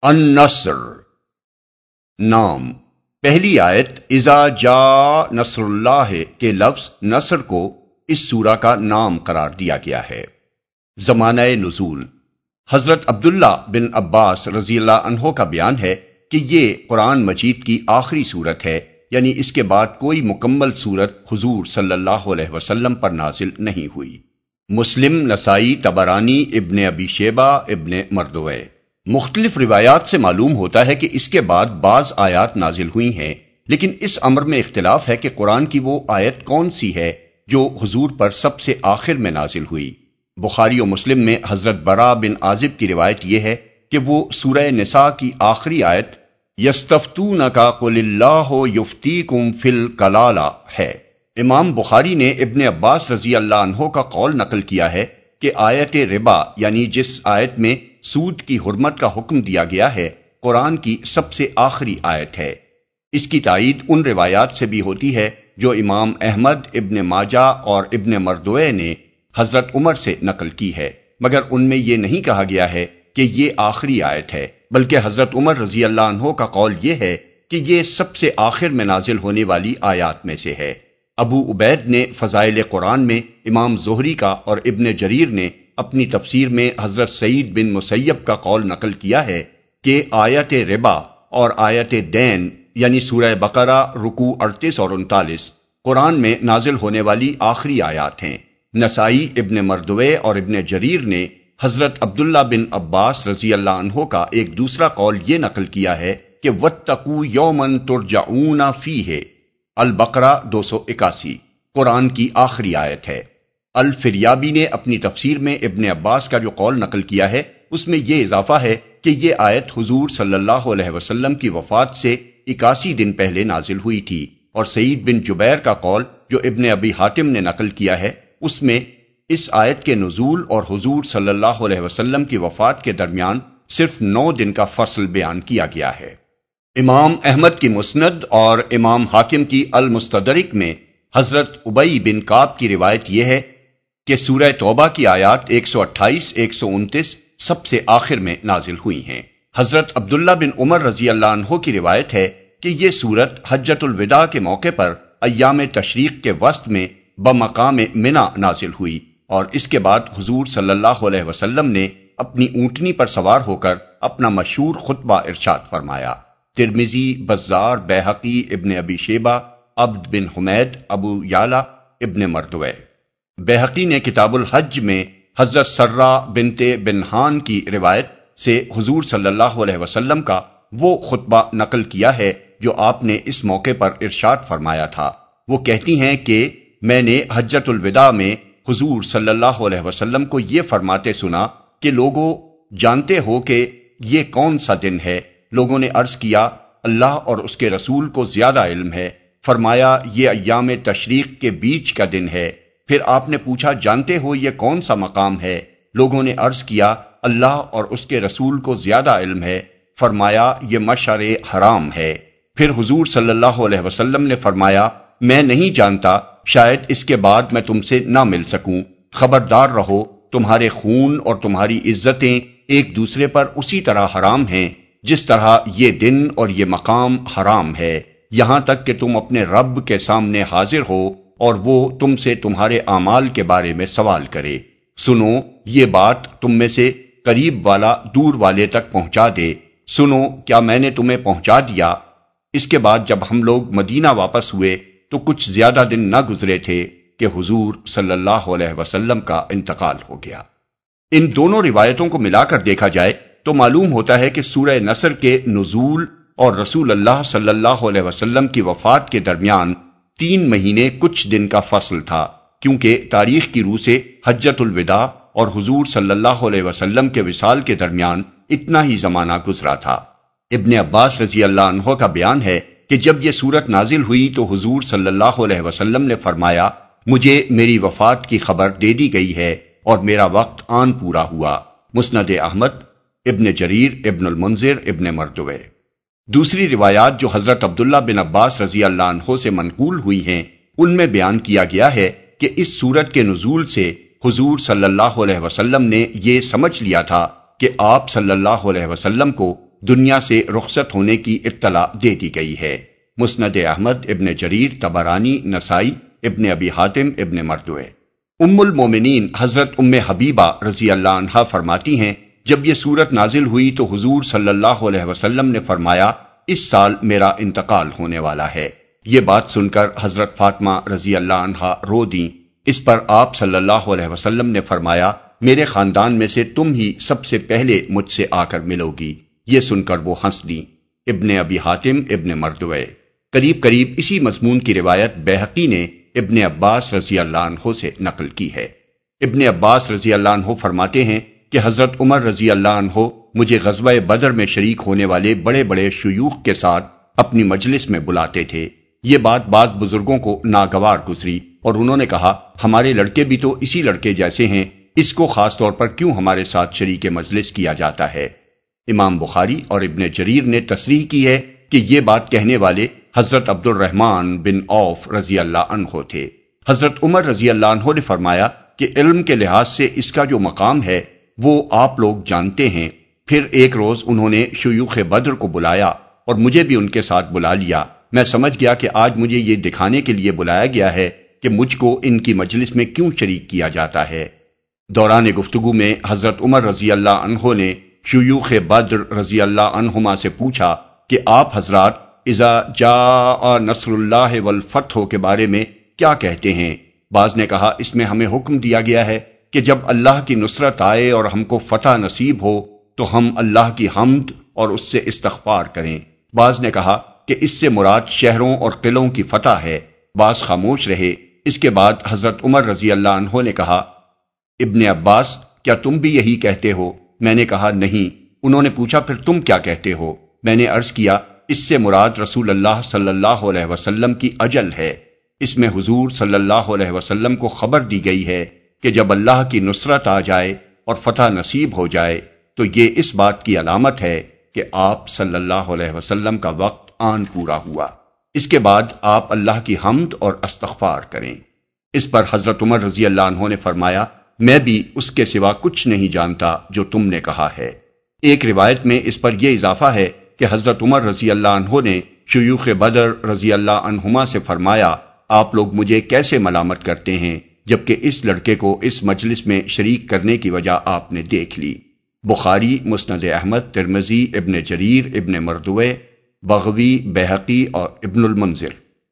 النصر نام۔ پہلی آیت اذا جاء نصر اللہ کے لفظ نصر کو اس سورہ کا نام قرار دیا گیا ہے۔ زمانہ نزول حضرت عبداللہ بن عباس رضی اللہ عنہ کا بیان ہے کہ یہ قرآن مجید کی آخری سورت ہے، یعنی اس کے بعد کوئی مکمل سورت حضور صلی اللہ علیہ وسلم پر نازل نہیں ہوئی۔ مسلم، نسائی، طبرانی، ابن ابی شیبہ، ابن مردوے۔ مختلف روایات سے معلوم ہوتا ہے کہ اس کے بعد بعض آیات نازل ہوئی ہیں، لیکن اس امر میں اختلاف ہے کہ قرآن کی وہ آیت کون سی ہے جو حضور پر سب سے آخر میں نازل ہوئی۔ بخاری و مسلم میں حضرت برا بن عازب کی روایت یہ ہے کہ وہ سورہ نساء کی آخری آیت یستفتونک قل اللہ یفتیکم فی الکلالہ ہے۔ امام بخاری نے ابن عباس رضی اللہ عنہ کا قول نقل کیا ہے کہ آیت ربا، یعنی جس آیت میں سود کی حرمت کا حکم دیا گیا ہے، قرآن کی سب سے آخری آیت ہے۔ اس کی تائید ان روایات سے بھی ہوتی ہے جو امام احمد، ابن ماجہ اور ابن مردوے نے حضرت عمر سے نقل کی ہے، مگر ان میں یہ نہیں کہا گیا ہے کہ یہ آخری آیت ہے، بلکہ حضرت عمر رضی اللہ عنہ کا قول یہ ہے کہ یہ سب سے آخر میں نازل ہونے والی آیات میں سے ہے۔ ابو عبید نے فضائل قرآن میں امام زہری کا اور ابن جریر نے اپنی تفسیر میں حضرت سعید بن مسیب کا قول نقل کیا ہے کہ آیت ربا اور آیت دین، یعنی سورہ بقرہ رکوع 38 اور 39 قرآن میں نازل ہونے والی آخری آیات ہیں۔ نسائی، ابن مردوے اور ابن جریر نے حضرت عبداللہ بن عباس رضی اللہ عنہ کا ایک دوسرا قول یہ نقل کیا ہے کہ وَاتَّقُوا يَوْمًا تُرْجَعُونَ فِيهِ البقرہ 281 قرآن کی آخری آیت ہے۔ الفریابی نے اپنی تفسیر میں ابن عباس کا جو قول نقل کیا ہے اس میں یہ اضافہ ہے کہ یہ آیت حضور صلی اللہ علیہ وسلم کی وفات سے 81 دن پہلے نازل ہوئی تھی، اور سعید بن جبیر کا قول جو ابن ابی حاتم نے نقل کیا ہے اس میں اس آیت کے نزول اور حضور صلی اللہ علیہ وسلم کی وفات کے درمیان صرف 9 دن کا فصل بیان کیا گیا ہے۔ امام احمد کی مسند اور امام حاکم کی المستدرک میں حضرت ابی بن کعب کی روایت یہ ہے کہ سورہ توبہ کی آیات 128، 129 سب سے آخر میں نازل ہوئی ہیں۔ حضرت عبداللہ بن عمر رضی اللہ عنہ کی روایت ہے کہ یہ سورت حجۃ الوداع کے موقع پر ایام تشریق کے وسط میں بمقام منی نازل ہوئی، اور اس کے بعد حضور صلی اللہ علیہ وسلم نے اپنی اونٹنی پر سوار ہو کر اپنا مشہور خطبہ ارشاد فرمایا۔ ترمذی، بزار، بیہقی، ابن ابی شیبہ، عبد بن حمید، ابو یعلا، ابن مردوے۔ بیہقی نے کتاب الحج میں حضرت سرہ بنت بنہان کی روایت سے حضور صلی اللہ علیہ وسلم کا وہ خطبہ نقل کیا ہے جو آپ نے اس موقع پر ارشاد فرمایا تھا۔ وہ کہتی ہیں کہ میں نے حجۃ الوداع میں حضور صلی اللہ علیہ وسلم کو یہ فرماتے سنا کہ لوگوں جانتے ہو کہ یہ کون سا دن ہے؟ لوگوں نے عرض کیا اللہ اور اس کے رسول کو زیادہ علم ہے۔ فرمایا یہ ایام تشریق کے بیچ کا دن ہے۔ پھر آپ نے پوچھا جانتے ہو یہ کون سا مقام ہے؟ لوگوں نے عرض کیا اللہ اور اس کے رسول کو زیادہ علم ہے۔ فرمایا یہ مشعر حرام ہے۔ پھر حضور صلی اللہ علیہ وسلم نے فرمایا میں نہیں جانتا، شاید اس کے بعد میں تم سے نہ مل سکوں۔ خبردار رہو، تمہارے خون اور تمہاری عزتیں ایک دوسرے پر اسی طرح حرام ہیں جس طرح یہ دن اور یہ مقام حرام ہے، یہاں تک کہ تم اپنے رب کے سامنے حاضر ہو اور وہ تم سے تمہارے اعمال کے بارے میں سوال کرے۔ سنو یہ بات تم میں سے قریب والا دور والے تک پہنچا دے۔ سنو کیا میں نے تمہیں پہنچا دیا؟ اس کے بعد جب ہم لوگ مدینہ واپس ہوئے تو کچھ زیادہ دن نہ گزرے تھے کہ حضور صلی اللہ علیہ وسلم کا انتقال ہو گیا۔ ان دونوں روایتوں کو ملا کر دیکھا جائے تو معلوم ہوتا ہے کہ سورہ نصر کے نزول اور رسول اللہ صلی اللہ علیہ وسلم کی وفات کے درمیان 3 مہینے کچھ دن کا فصل تھا، کیونکہ تاریخ کی روح سے حجۃ الوداع اور حضور صلی اللہ علیہ وسلم کے وصال کے درمیان اتنا ہی زمانہ گزرا تھا۔ ابن عباس رضی اللہ عنہ کا بیان ہے کہ جب یہ سورت نازل ہوئی تو حضور صلی اللہ علیہ وسلم نے فرمایا مجھے میری وفات کی خبر دے دی گئی ہے اور میرا وقت آن پورا ہوا۔ مسند احمد، ابن جریر، ابن المنذر، ابن مردوے۔ دوسری روایات جو حضرت عبداللہ بن عباس رضی اللہ عنہ سے منقول ہوئی ہیں ان میں بیان کیا گیا ہے کہ اس سورت کے نزول سے حضور صلی اللہ علیہ وسلم نے یہ سمجھ لیا تھا کہ آپ صلی اللہ علیہ وسلم کو دنیا سے رخصت ہونے کی اطلاع دے دی گئی ہے۔ مسند احمد، ابن جریر، طبرانی، نسائی، ابن ابی حاتم، ابن مردوے۔ ام المومنین حضرت ام حبیبہ رضی اللہ عنہا فرماتی ہیں، جب یہ سورت نازل ہوئی تو حضور صلی اللہ علیہ وسلم نے فرمایا، اس سال میرا انتقال ہونے والا ہے۔ یہ بات سن کر حضرت فاطمہ رضی اللہ عنہا رو دیں۔ اس پر آپ صلی اللہ علیہ وسلم نے فرمایا، میرے خاندان میں سے تم ہی سب سے پہلے مجھ سے آ کر ملو گی۔ یہ سن کر وہ ہنس دیں۔ ابن ابی حاتم، ابن مردوے۔ قریب اسی مضمون کی روایت بیہقی نے ابن عباس رضی اللہ عنہ سے نقل کی ہے۔ ابن عباس رضی اللہ عنہ فرماتے ہیں کہ حضرت عمر رضی اللہ عنہ مجھے غزوہ بدر میں شریک ہونے والے بڑے بڑے شیوخ کے ساتھ اپنی مجلس میں بلاتے تھے۔ یہ بات بعض بزرگوں کو ناگوار گزری اور انہوں نے کہا، ہمارے لڑکے بھی تو اسی لڑکے جیسے ہیں، اس کو خاص طور پر کیوں ہمارے ساتھ شریک مجلس کیا جاتا ہے؟ امام بخاری اور ابن جریر نے تصریح کی ہے کہ یہ بات کہنے والے حضرت عبد الرحمن بن عوف رضی اللہ عنہ تھے۔ حضرت عمر رضی اللہ عنہ نے فرمایا کہ علم کے لحاظ سے اس کا جو مقام ہے وہ آپ لوگ جانتے ہیں۔ پھر ایک روز انہوں نے شیوخ بدر کو بلایا اور مجھے بھی ان کے ساتھ بلا لیا۔ میں سمجھ گیا کہ آج مجھے یہ دکھانے کے لیے بلایا گیا ہے کہ مجھ کو ان کی مجلس میں کیوں شریک کیا جاتا ہے۔ دوران گفتگو میں حضرت عمر رضی اللہ عنہ نے شیوخ بدر رضی اللہ عنہما سے پوچھا کہ آپ حضرات اذا جاء نصر اللہ والفتح کے بارے میں کیا کہتے ہیں؟ بعض نے کہا، اس میں ہمیں حکم دیا گیا ہے کہ جب اللہ کی نصرت آئے اور ہم کو فتح نصیب ہو تو ہم اللہ کی حمد اور اس سے استغفار کریں۔ بعض نے کہا کہ اس سے مراد شہروں اور قلعوں کی فتح ہے۔ بعض خاموش رہے۔ اس کے بعد حضرت عمر رضی اللہ عنہ نے کہا، ابن عباس کیا تم بھی یہی کہتے ہو؟ میں نے کہا نہیں۔ انہوں نے پوچھا، پھر تم کیا کہتے ہو؟ میں نے عرض کیا، اس سے مراد رسول اللہ صلی اللہ علیہ وسلم کی اجل ہے۔ اس میں حضور صلی اللہ علیہ وسلم کو خبر دی گئی ہے کہ جب اللہ کی نصرت آ جائے اور فتح نصیب ہو جائے تو یہ اس بات کی علامت ہے کہ آپ صلی اللہ علیہ وسلم کا وقت آن پورا ہوا۔ اس کے بعد آپ اللہ کی حمد اور استغفار کریں۔ اس پر حضرت عمر رضی اللہ عنہ نے فرمایا، میں بھی اس کے سوا کچھ نہیں جانتا جو تم نے کہا ہے۔ ایک روایت میں اس پر یہ اضافہ ہے کہ حضرت عمر رضی اللہ عنہ نے شیوخ بدر رضی اللہ عنہما سے فرمایا، آپ لوگ مجھے کیسے ملامت کرتے ہیں جبکہ اس لڑکے کو اس مجلس میں شریک کرنے کی وجہ آپ نے دیکھ لی۔ بخاری، مسند احمد، ترمذی، ابن جریر، ابن مردوے، بغوی، بیہقی اور ابن المنذر۔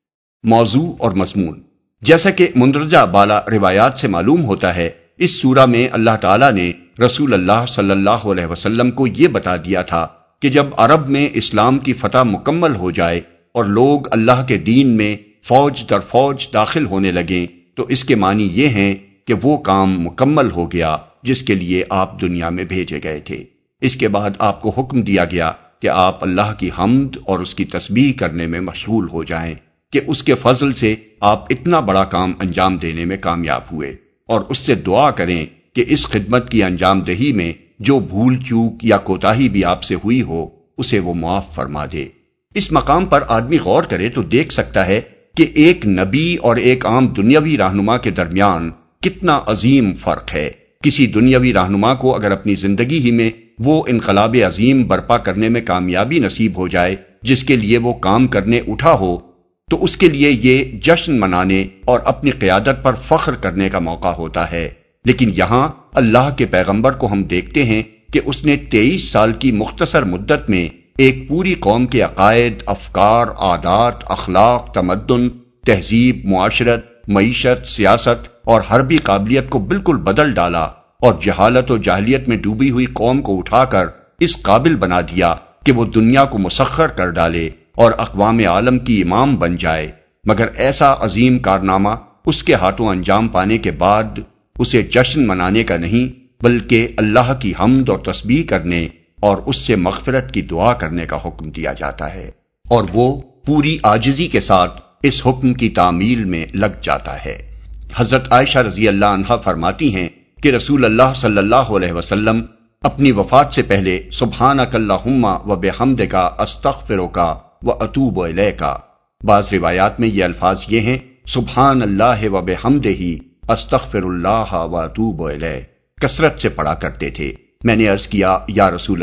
موضوع اور مضمون۔ جیسا کہ مندرجہ بالا روایات سے معلوم ہوتا ہے، اس سورہ میں اللہ تعالیٰ نے رسول اللہ صلی اللہ علیہ وسلم کو یہ بتا دیا تھا کہ جب عرب میں اسلام کی فتح مکمل ہو جائے اور لوگ اللہ کے دین میں فوج در فوج داخل ہونے لگیں تو اس کے معنی یہ ہیں کہ وہ کام مکمل ہو گیا جس کے لیے آپ دنیا میں بھیجے گئے تھے۔ اس کے بعد آپ کو حکم دیا گیا کہ آپ اللہ کی حمد اور اس کی تسبیح کرنے میں مشغول ہو جائیں کہ اس کے فضل سے آپ اتنا بڑا کام انجام دینے میں کامیاب ہوئے، اور اس سے دعا کریں کہ اس خدمت کی انجام دہی میں جو بھول چوک یا کوتاہی بھی آپ سے ہوئی ہو اسے وہ معاف فرما دے۔ اس مقام پر آدمی غور کرے تو دیکھ سکتا ہے کہ ایک نبی اور ایک عام دنیاوی رہنما کے درمیان کتنا عظیم فرق ہے۔ کسی دنیاوی رہنما کو اگر اپنی زندگی ہی میں وہ انقلاب عظیم برپا کرنے میں کامیابی نصیب ہو جائے جس کے لیے وہ کام کرنے اٹھا ہو تو اس کے لیے یہ جشن منانے اور اپنی قیادت پر فخر کرنے کا موقع ہوتا ہے، لیکن یہاں اللہ کے پیغمبر کو ہم دیکھتے ہیں کہ اس نے 23 سال کی مختصر مدت میں ایک پوری قوم کے عقائد، افکار، عادات، اخلاق، تمدن، تہذیب، معاشرت، معیشت، سیاست اور حربی قابلیت کو بالکل بدل ڈالا اور جہالت و جاہلیت میں ڈوبی ہوئی قوم کو اٹھا کر اس قابل بنا دیا کہ وہ دنیا کو مسخر کر ڈالے اور اقوام عالم کی امام بن جائے۔ مگر ایسا عظیم کارنامہ اس کے ہاتھوں انجام پانے کے بعد اسے جشن منانے کا نہیں بلکہ اللہ کی حمد اور تسبیح کرنے اور اس سے مغفرت کی دعا کرنے کا حکم دیا جاتا ہے، اور وہ پوری عاجزی کے ساتھ اس حکم کی تعمیل میں لگ جاتا ہے۔ حضرت عائشہ رضی اللہ عنہا فرماتی ہیں کہ رسول اللہ صلی اللہ علیہ وسلم اپنی وفات سے پہلے سبحانک اللہم و بحمدک استغفرک و اتوب الیک، بعض روایات میں یہ الفاظ یہ ہیں سبحان اللہ و بحمدہ استغفر اللہ و اتوب الیہ، کثرت سے پڑھا کرتے تھے۔ میں نے عرض کیا یا رسول اللہ،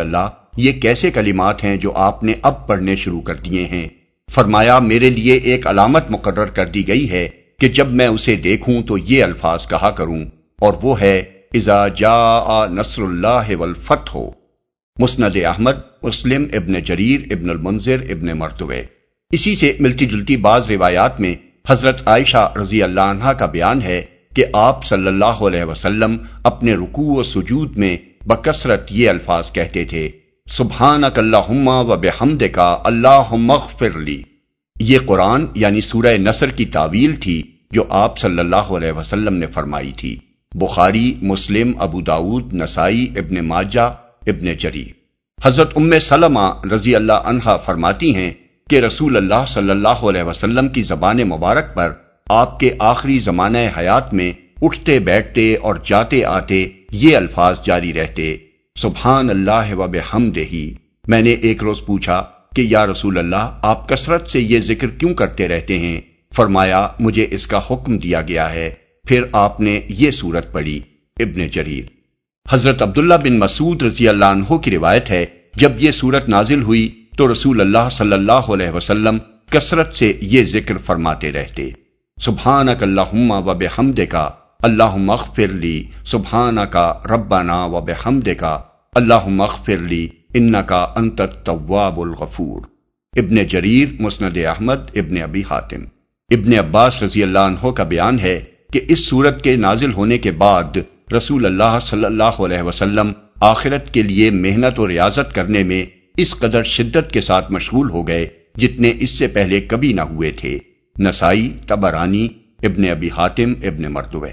یہ کیسے کلمات ہیں جو آپ نے اب پڑھنے شروع کر دیے ہیں؟ فرمایا میرے لیے ایک علامت مقرر کر دی گئی ہے کہ جب میں اسے دیکھوں تو یہ الفاظ کہا کروں، اور وہ ہے اذا جاء نصر اللہ والفتح۔ مسند احمد، مسلم، ابن جریر، ابن المنذر، ابن مردوے۔ اسی سے ملتی جلتی بعض روایات میں حضرت عائشہ رضی اللہ عنہا کا بیان ہے کہ آپ صلی اللہ علیہ وسلم اپنے رکوع و سجود میں بکثرت یہ الفاظ کہتے تھے، سبحانک اللہم و بحمدک اللہم اغفر لی۔ یہ قرآن یعنی سورہ نصر کی تعویل تھی جو آپ صلی اللہ علیہ وسلم نے فرمائی تھی۔ بخاری، مسلم، ابو داود، نسائی، ابن ماجہ، ابن جریر۔ حضرت ام سلمہ رضی اللہ عنہا فرماتی ہیں کہ رسول اللہ صلی اللہ علیہ وسلم کی زبان مبارک پر آپ کے آخری زمانہ حیات میں اٹھتے بیٹھتے اور جاتے آتے یہ الفاظ جاری رہتے، سبحان اللہ و بحمدہ۔ میں نے ایک روز پوچھا کہ یا رسول اللہ، آپ کثرت سے یہ ذکر کیوں کرتے رہتے ہیں؟ فرمایا مجھے اس کا حکم دیا گیا ہے۔ پھر آپ نے یہ سورت پڑھی۔ ابن جریر۔ حضرت عبداللہ بن مسعود رضی اللہ عنہ کی روایت ہے جب یہ سورت نازل ہوئی تو رسول اللہ صلی اللہ علیہ وسلم کثرت سے یہ ذکر فرماتے رہتے، سبحانک اللہم و بحمدک اللہم اغفر لی، سبحانک ربنا و بحمدک اللہم اغفر لی انک انت التواب الغفور۔ ابن جریر، مسند احمد، ابن ابی حاتم۔ ابن عباس رضی اللہ عنہ کا بیان ہے کہ اس سورت کے نازل ہونے کے بعد رسول اللہ صلی اللہ علیہ وسلم آخرت کے لیے محنت و ریاضت کرنے میں اس قدر شدت کے ساتھ مشغول ہو گئے جتنے اس سے پہلے کبھی نہ ہوئے تھے۔ نسائی، طبرانی، ابن ابی حاتم، ابن مردوے۔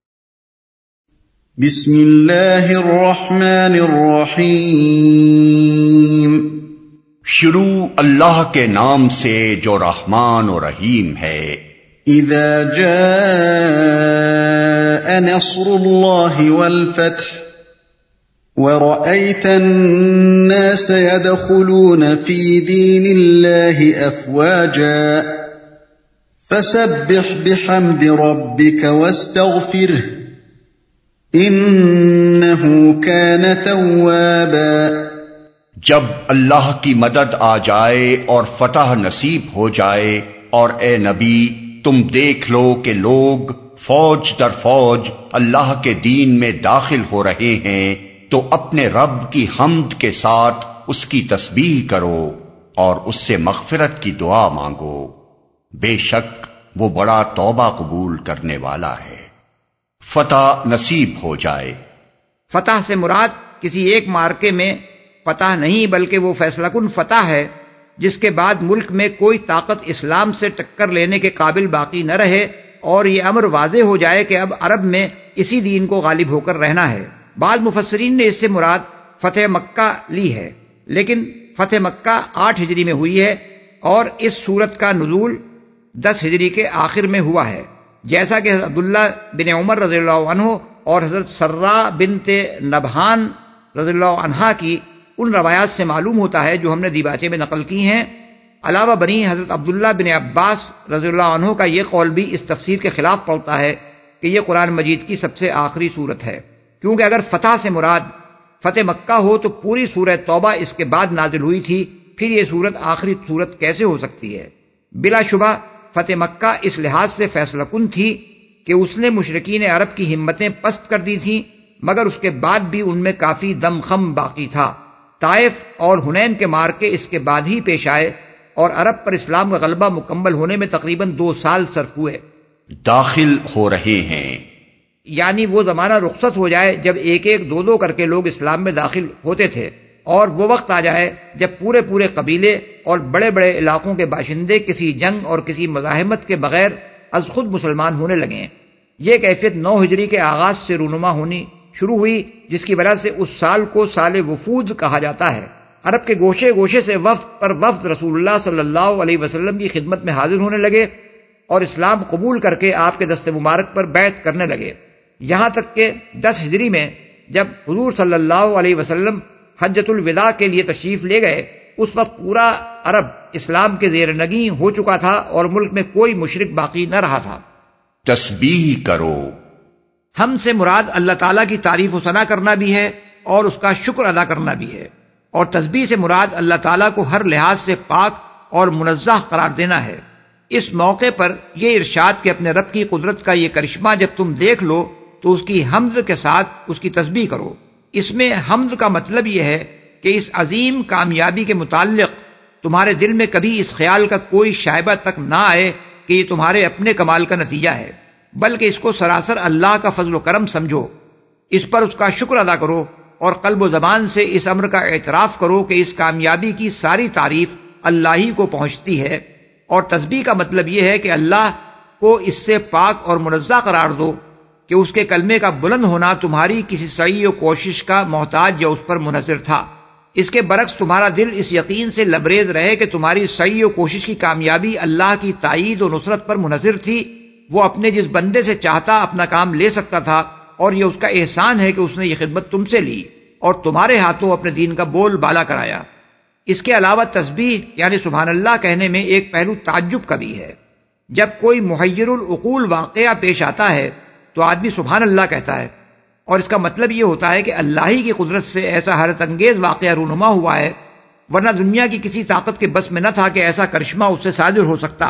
بسم اللہ الرحمن الرحیم۔ شروع اللہ کے نام سے جو رحمان و رحیم ہے۔ اذا جاء نصر اللہ والفتح ورأيت الناس يدخلون في دين الله أفواجا فسبح بحمد ربك واستغفره إنه كان توابا۔ جب اللہ کی مدد آ جائے اور فتح نصیب ہو جائے، اور اے نبی تم دیکھ لو کہ لوگ فوج در فوج اللہ کے دین میں داخل ہو رہے ہیں تو اپنے رب کی حمد کے ساتھ اس کی تسبیح کرو اور اس سے مغفرت کی دعا مانگو، بے شک وہ بڑا توبہ قبول کرنے والا ہے۔ فتح نصیب ہو جائے۔ فتح سے مراد کسی ایک مارکے میں فتح نہیں بلکہ وہ فیصلہ کن فتح ہے جس کے بعد ملک میں کوئی طاقت اسلام سے ٹکر لینے کے قابل باقی نہ رہے، اور یہ امر واضح ہو جائے کہ اب عرب میں اسی دین کو غالب ہو کر رہنا ہے۔ بعض مفسرین نے اس سے مراد فتح مکہ لی ہے، لیکن فتح مکہ 8 ہجری میں ہوئی ہے اور اس سورت کا نزول 10 ہجری کے آخر میں ہوا ہے، جیسا کہ حضرت عبداللہ بن عمر رضی اللہ عنہ اور حضرت سرا بنت نبہان رضی اللہ عنہا کی ان روایات سے معلوم ہوتا ہے جو ہم نے دیباچے میں نقل کی ہیں۔ علاوہ بنی حضرت عبداللہ بن عباس رضی اللہ عنہ کا یہ قول بھی اس تفسیر کے خلاف پڑتا ہے کہ یہ قرآن مجید کی سب سے آخری سورت ہے، کیونکہ اگر فتح سے مراد فتح مکہ ہو تو پوری سورہ توبہ اس کے بعد نازل ہوئی تھی، پھر یہ سورت آخری سورت کیسے ہو سکتی ہے؟ بلا شبہ فتح مکہ اس لحاظ سے فیصلہ کن تھی کہ اس نے مشرکین عرب کی ہمتیں پست کر دی تھیں، مگر اس کے بعد بھی ان میں کافی دم خم باقی تھا۔ طائف اور حنین کے مارکے اس کے بعد ہی پیش آئے اور عرب پر اسلام کا غلبہ مکمل ہونے میں تقریباً 2 سال صرف ہوئے۔ داخل ہو رہے ہیں یعنی وہ زمانہ رخصت ہو جائے جب ایک ایک 2 کر کے لوگ اسلام میں داخل ہوتے تھے، اور وہ وقت آ جائے جب پورے قبیلے اور بڑے بڑے علاقوں کے باشندے کسی جنگ اور کسی مزاحمت کے بغیر از خود مسلمان ہونے لگیں۔ یہ کیفیت 9 ہجری کے آغاز سے رونما ہونی شروع ہوئی، جس کی وجہ سے اس سال کو سال وفود کہا جاتا ہے۔ عرب کے گوشے گوشے سے وفد پر وفد رسول اللہ صلی اللہ علیہ وسلم کی خدمت میں حاضر ہونے لگے اور اسلام قبول کر کے آپ کے دست مبارک پر بیعت کرنے لگے، یہاں تک کہ 10 ہجری میں جب حضور صلی اللہ علیہ وسلم حجۃ الوداع کے لیے تشریف لے گئے، اس وقت پورا عرب اسلام کے زیر نگیں ہو چکا تھا اور ملک میں کوئی مشرک باقی نہ رہا تھا۔ تسبیح کرو۔ ہم سے مراد اللہ تعالیٰ کی تعریف و ثنا کرنا بھی ہے اور اس کا شکر ادا کرنا بھی ہے۔ اور تسبیح سے مراد اللہ تعالیٰ کو ہر لحاظ سے پاک اور منزہ قرار دینا ہے۔ اس موقع پر یہ ارشاد کہ اپنے رب کی قدرت کا یہ کرشمہ جب تم دیکھ لو تو اس کی حمد کے ساتھ اس کی تسبیح کرو۔ اس میں حمد کا مطلب یہ ہے کہ اس عظیم کامیابی کے متعلق تمہارے دل میں کبھی اس خیال کا کوئی شائبہ تک نہ آئے کہ یہ تمہارے اپنے کمال کا نتیجہ ہے، بلکہ اس کو سراسر اللہ کا فضل و کرم سمجھو، اس پر اس کا شکر ادا کرو اور قلب و زبان سے اس امر کا اعتراف کرو کہ اس کامیابی کی ساری تعریف اللہ ہی کو پہنچتی ہے۔ اور تسبیح کا مطلب یہ ہے کہ اللہ کو اس سے پاک اور منزہ قرار دو کہ اس کے کلمے کا بلند ہونا تمہاری کسی سعی و کوشش کا محتاج یا اس پر منحصر تھا۔ اس کے برعکس تمہارا دل اس یقین سے لبریز رہے کہ تمہاری سعی و کوشش کی کامیابی اللہ کی تائید و نصرت پر منحصر تھی۔ وہ اپنے جس بندے سے چاہتا اپنا کام لے سکتا تھا، اور یہ اس کا احسان ہے کہ اس نے یہ خدمت تم سے لی اور تمہارے ہاتھوں اپنے دین کا بول بالا کرایا۔ اس کے علاوہ تسبیح یعنی سبحان اللہ کہنے میں ایک پہلو تعجب کا بھی ہے۔ جب کوئی محیر العقول واقعہ پیش آتا ہے تو آدمی سبحان اللہ کہتا ہے، اور اس کا مطلب یہ ہوتا ہے کہ اللہ ہی کی قدرت سے ایسا حیرت انگیز واقعہ رونما ہوا ہے، ورنہ دنیا کی کسی طاقت کے بس میں نہ تھا کہ ایسا کرشمہ اس سے صادر ہو سکتا۔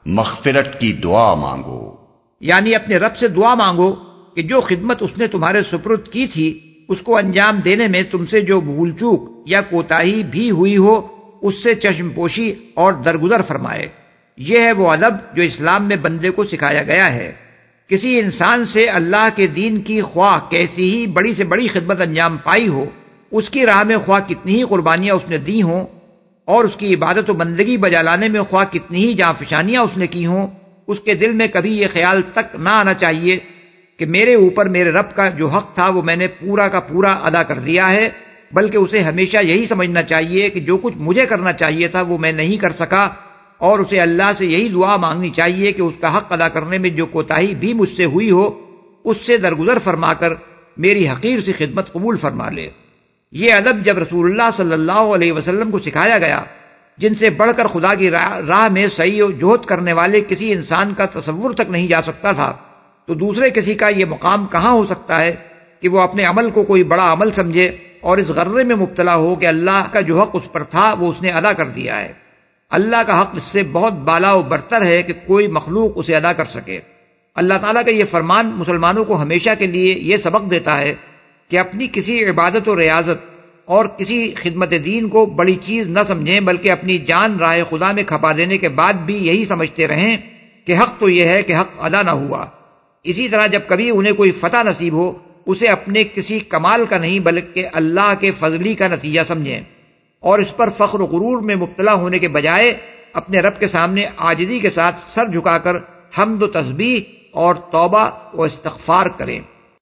مغفرت کی دعا مانگو، یعنی اپنے رب سے دعا مانگو کہ جو خدمت اس نے تمہارے سپرد کی تھی اس کو انجام دینے میں تم سے جو بھول چوک یا کوتاہی بھی ہوئی ہو اس سے چشم پوشی اور درگزر فرمائے۔ یہ ہے وہ ادب جو اسلام میں بندے کو سکھایا گیا ہے۔ کسی انسان سے اللہ کے دین کی خواہ کیسی ہی بڑی سے بڑی خدمت انجام پائی ہو، اس کی راہ میں خواہ کتنی ہی قربانیاں اس نے دی ہوں، اور اس کی عبادت و بندگی بجا لانے میں خواہ کتنی ہی جانفشانیاں اس نے کی ہوں، اس کے دل میں کبھی یہ خیال تک نہ آنا چاہیے کہ میرے اوپر میرے رب کا جو حق تھا وہ میں نے پورا کا پورا ادا کر دیا ہے، بلکہ اسے ہمیشہ یہی سمجھنا چاہیے کہ جو کچھ مجھے کرنا چاہیے تھا وہ میں نہیں کر سکا، اور اسے اللہ سے یہی دعا مانگنی چاہیے کہ اس کا حق ادا کرنے میں جو کوتاہی بھی مجھ سے ہوئی ہو اس سے درگزر فرما کر میری حقیر سی خدمت قبول فرما لے۔ یہ ادب جب رسول اللہ صلی اللہ علیہ وسلم کو سکھایا گیا، جن سے بڑھ کر خدا کی راہ میں سعی و جہد کرنے والے کسی انسان کا تصور تک نہیں جا سکتا تھا، تو دوسرے کسی کا یہ مقام کہاں ہو سکتا ہے کہ وہ اپنے عمل کو کوئی بڑا عمل سمجھے اور اس غرے میں مبتلا ہو کہ اللہ کا جو حق اس پر تھا وہ اس نے ادا کر دیا ہے۔ اللہ کا حق اس سے بہت بالا و برتر ہے کہ کوئی مخلوق اسے ادا کر سکے۔ اللہ تعالیٰ کا یہ فرمان مسلمانوں کو ہمیشہ کے لیے یہ سبق دیتا ہے کہ اپنی کسی عبادت و ریاضت اور کسی خدمت دین کو بڑی چیز نہ سمجھیں، بلکہ اپنی جان راہ خدا میں کھپا دینے کے بعد بھی یہی سمجھتے رہیں کہ حق تو یہ ہے کہ حق ادا نہ ہوا۔ اسی طرح جب کبھی انہیں کوئی فتح نصیب ہو اسے اپنے کسی کمال کا نہیں بلکہ اللہ کے فضلی کا نتیجہ سمجھیں، اور اس پر فخر و غرور میں مبتلا ہونے کے بجائے اپنے رب کے سامنے عاجزی کے ساتھ سر جھکا کر حمد و تسبیح اور توبہ و استغفار کریں۔